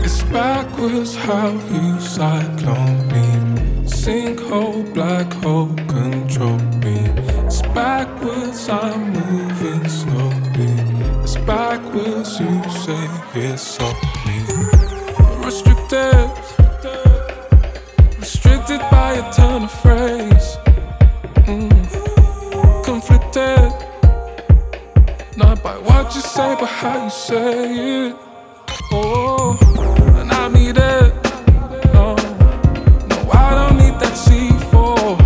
It's backwards how you cyclone me. Sinkhole, black hole, control me. It's backwards, I'm moving slowly. It's backwards, you say it's on me. Restricted, restricted by a turn of phrase. Conflicted, not by what you say, but how you say it. Oh, and I need it. No, no, I don't need that C4.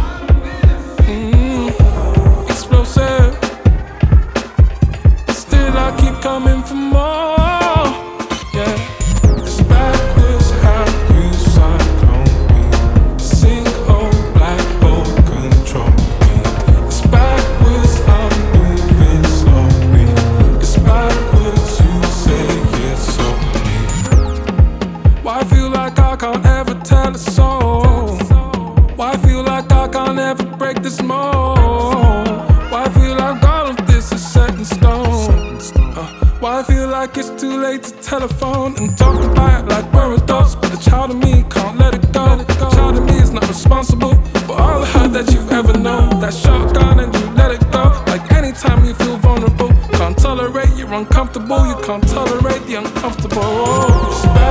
Explosive, but still I keep coming for more. Yeah, it's backwards how you cyclone me. Sinkhole, black hole, control me. It's backwards, I'm moving slowly. It's backwards, you say it's so. Why I feel like I can't ever tell a soul? Why I feel like I can't ever break this mold? Why I feel like all of this is set in stone? Why I feel like it's too late to telephone and talk about it like we're adults, but the child of me can't let it go. The child of me is not responsible for all the hurt that you've ever known. That shotgun and you let it go. Like anytime you feel vulnerable, can't tolerate, you're uncomfortable. You can't tolerate the uncomfortable. It's bad.